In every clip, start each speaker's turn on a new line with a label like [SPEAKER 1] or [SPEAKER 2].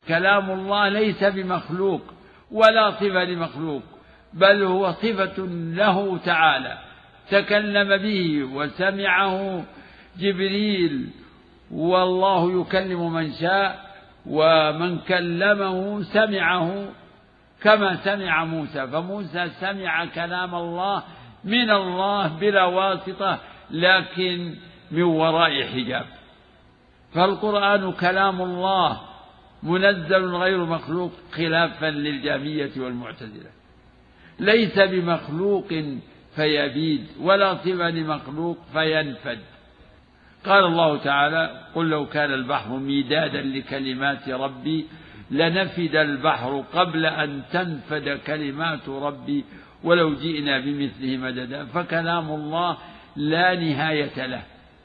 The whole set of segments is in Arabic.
[SPEAKER 1] كلام الله ليس بمخلوق ولا صفة لمخلوق، بل هو صفة له تعالى، تكلم به وسمعه جبريل، والله يكلم من شاء، ومن كلمه سمعه كما سمع موسى، فموسى سمع كلام الله من الله بلا واسطة لكن من وراء حجاب. فالقرآن كلام الله منزل غير مخلوق خلافا للجهمية والمعتزلة، ليس بمخلوق فيبيد ولا صفة لمخلوق فينفد. قال الله تعالى: قل لو كان البحر ميدادا لكلمات ربي لنفد البحر قبل أن تنفد كلمات ربي ولو جئنا بمثله مددا. فكلام الله لا نهاية له،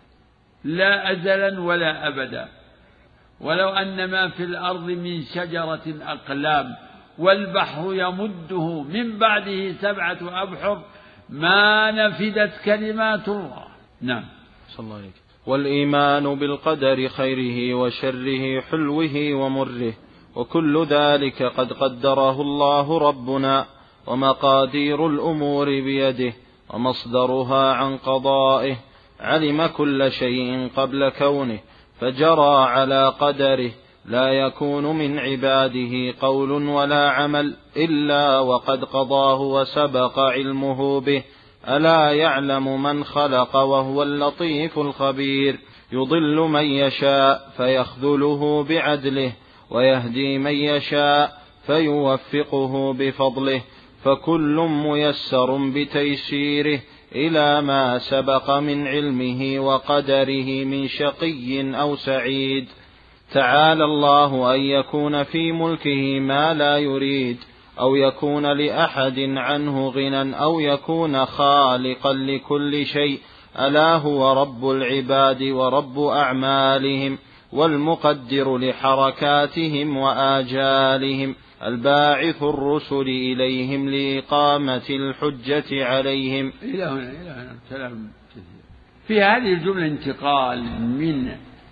[SPEAKER 1] لا أزلا ولا أبدا. ولو أن ما في الأرض من شجرة أقلام والبحر يمده من بعده 7 أبحر ما نفدت كلمات الله. نعم.
[SPEAKER 2] صلى الله عليه وسلم. والإيمان بالقدر خيره وشره حلوه ومره، وكل ذلك قد قدره الله ربنا، ومقادير الأمور بيده، ومصدرها عن قضائه، علم كل شيء قبل كونه فجرى على قدره، لا يكون من عباده قول ولا عمل إلا وقد قضاه وسبق علمه به. ألا يعلم من خلق وهو اللطيف الخبير، يضل من يشاء فيخذله بعدله، ويهدي من يشاء فيوفقه بفضله، فكل ميسر بتيسيره إلى ما سبق من علمه وقدره من شقي أو سعيد. تعالى الله أن يكون في ملكه ما لا يريد، أو يكون لأحد عنه غنى، أو يكون خالقا لكل شيء. ألا هو رب العباد ورب أعمالهم، والمقدر لحركاتهم وآجالهم، الباعث الرسل إليهم لإقامة الحجة عليهم.
[SPEAKER 1] إلى هنا سلام. في هذه الجملة انتقال من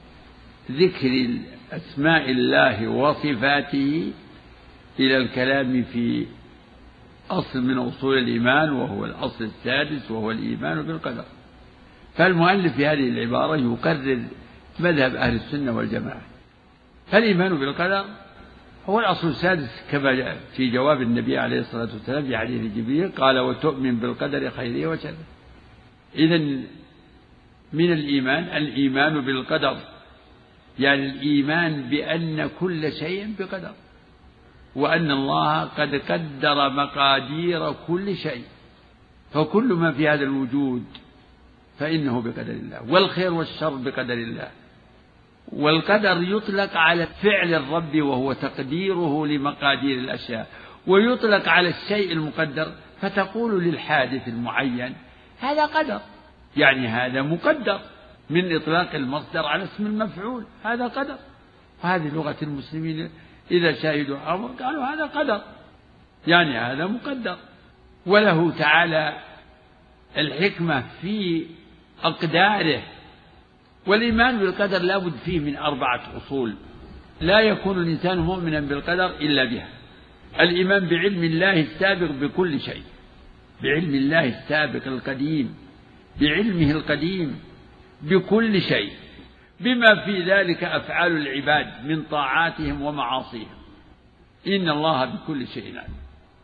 [SPEAKER 1] ذكر أسماء الله وصفاته إلى الكلام في أصل من أصول الإيمان، وهو الأصل السادس، وهو الإيمان بالقدر. فالمؤلف في هذه العبارة يقرر مذهب أهل السنة والجماعة. فالإيمان بالقدر هو الأصل السادس كما جاء في جواب النبي عليه الصلاة والسلام في حديث جبريل، قال: وتؤمن بالقدر خيره وشره. إذن من الإيمان بالقدر، يعني الإيمان بأن كل شيء بقدر، وأن الله قد قدر مقادير كل شيء، فكل ما في هذا الوجود فإنه بقدر الله، والخير والشر بقدر الله. والقدر يطلق على فعل الرب وهو تقديره لمقادير الأشياء، ويطلق على الشيء المقدر، فتقول للحادث المعين هذا قدر، يعني هذا مقدر، من إطلاق المصدر على اسم المفعول، هذا قدر. وهذه لغة المسلمين إذا شاهدوا أمر قالوا هذا قدر، يعني هذا مقدر. وله تعالى الحكمة في أقداره. والإيمان بالقدر لا بد فيه من 4 أصول، لا يكون الإنسان مؤمنا بالقدر إلا بها. الإيمان بعلم الله السابق بكل شيء، بعلم الله السابق القديم، بعلمه القديم بكل شيء، بما في ذلك أفعال العباد من طاعاتهم ومعاصيهم، إن الله بكل شيء عليم.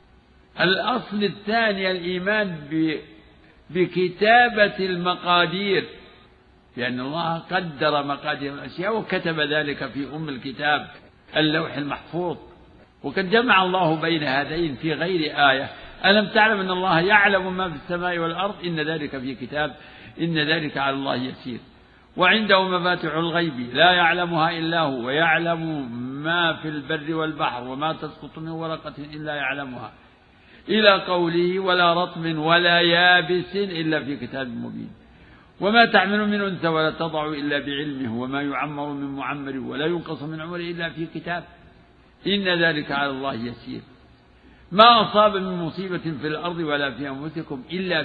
[SPEAKER 1] الأصل الثاني الإيمان بكتابة المقادير، لأن الله قدر مقادير الأشياء وكتب ذلك في الكتاب اللوح المحفوظ. وقد جمع الله بين هذين في غير آية: ألم تعلم أن الله يعلم ما في السماء والأرض إن ذلك في كتاب إن ذلك على الله يسير. وعنده مفاتح الغيب لا يعلمها إلا هو، ويعلم ما في البر والبحر وما تسقط من ورقة إلا يعلمها، إلى قوله: ولا رطب ولا يابس إلا في كتاب مبين. وما تحمل من أنثى ولا تضع إلا بعلمه، وما يعمر من معمر ولا ينقص من عمره إلا في كتاب إن ذلك على الله يسير. ما أصاب من مصيبة في الأرض ولا في أنفسكم إلا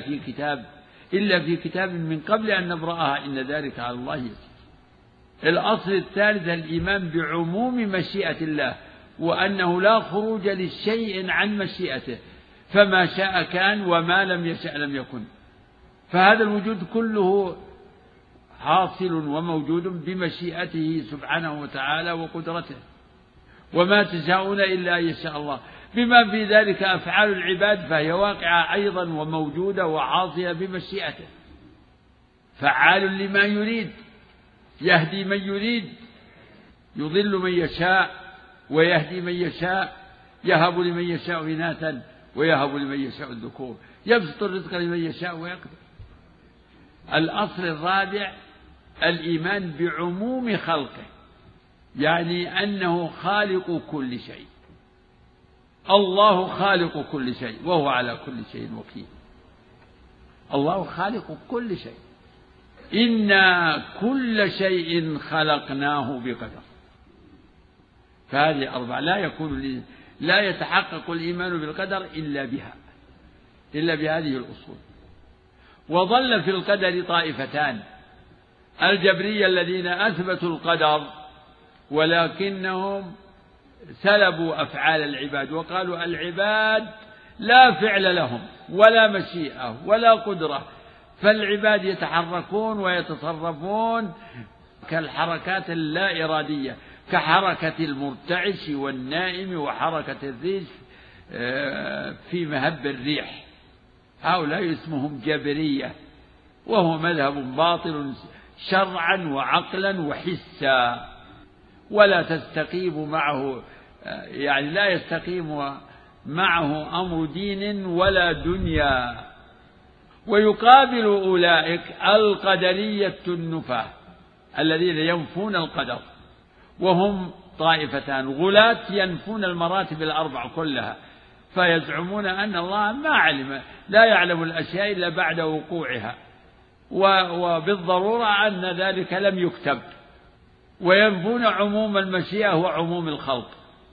[SPEAKER 1] في كتاب من قبل أن نبرأها إن ذلك على الله يسير. الأصل الثالث الإيمان بعموم مشيئة الله وأنه لا خروج للشيء عن مشيئته، فما شاء كان وما لم يشأ لم يكن. فهذا الوجود كله حاصل وموجود بمشيئته سبحانه وتعالى وقدرته، وما تشاءون إلا أن يشاء الله. بما في ذلك أفعال العباد فهي واقعة أيضا وموجودة وحاصلة بمشيئته، فعال لما يريد، يهدي من يريد، يضل من يشاء ويهدي من يشاء، يهب لمن يشاء إناثا ويهب لمن يشاء الذكور، يبسط الرزق لمن يشاء ويقدر. الأصل الرابع الإيمان بعموم خلقه، يعني أنه خالق كل شيء، الله خالق كل شيء وهو على كل شيء وكيل. الله خالق كل شيء، إنا كل شيء خلقناه بقدر. فهذه أربعة لا يتحقق الإيمان بالقدر إلا بها، إلا بهذه الأصول. وظل في القدر طائفتان: الجبرية الذين أثبتوا القدر ولكنهم سلبوا أفعال العباد، وقالوا العباد لا فعل لهم ولا مشيئة ولا قدرة، فالعباد يتحركون ويتصرفون كالحركات اللا إرادية، كحركة المرتعش والنائم وحركة الريش في مهب الريح. هؤلاء اسمهم جبرية، وهو مذهب باطل شرعا وعقلا وحسا، ولا تستقيم معه، يعني لا يستقيم معه أمر دين ولا دنيا. ويقابل أولئك القدرية النفاة الذين ينفون القدر، وهم طائفتان: غلاة ينفون المراتب الأربع كلها، فيزعمون أن الله ما علم، لا يعلم الأشياء إلا بعد وقوعها، وبالضرورة أن ذلك لم يكتب، وينفون عموم المشيئة وعموم الخلق.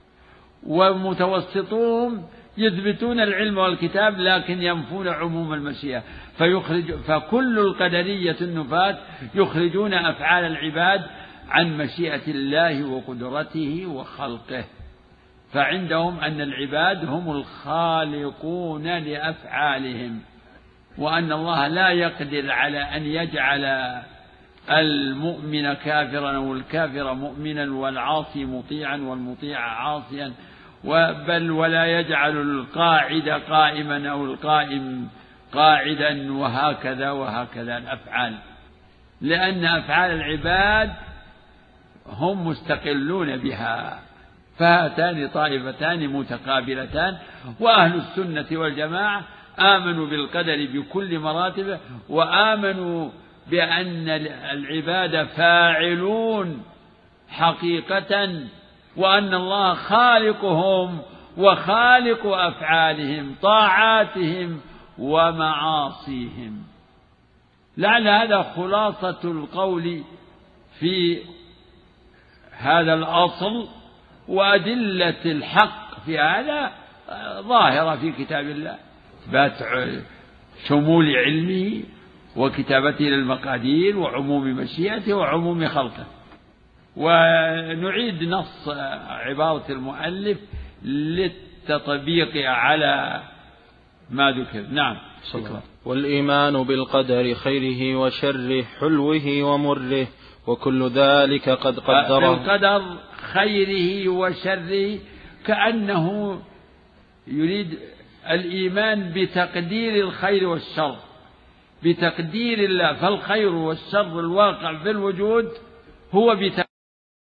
[SPEAKER 1] ومتوسطون يثبتون العلم والكتاب لكن ينفون عموم المشيئة، فكل القدرية النفاة يخرجون أفعال العباد عن مشيئة الله وقدرته وخلقه، فعندهم أن العباد هم الخالقون لأفعالهم، وأن الله لا يقدر على أن يجعل المؤمن كافرا أو الكافر مؤمنا والعاصي مطيعا والمطيع عاصيا، بل ولا يجعل القاعد قائما أو القائم قاعدا، وهكذا الأفعال، لأن أفعال العباد هم مستقلون بها. فهاتان طائفتان متقابلتان. وأهل السنة والجماعة آمنوا بالقدر بكل مراتبه، وآمنوا بأن العباد فاعلون حقيقة، وأن الله خالقهم وخالق أفعالهم، طاعاتهم ومعاصيهم. لعل هذا خلاصة القول في هذا الأصل، وأدلة الحق في هذا ظاهرة في كتاب الله، إثبات شمول علمه وكتابته للمقادير وعموم مشيئته وعموم خلقه. ونعيد نص عبارة المؤلف للتطبيق على ما ذكر. نعم.
[SPEAKER 2] والإيمان بالقدر خيره وشره حلوه ومره وكل ذلك قد قدره.
[SPEAKER 1] بالقدر خيره وشره كأنه يريد الإيمان بتقدير الخير والشر، بتقدير الله، فالخير والشر الواقع في الوجود هو بتقدير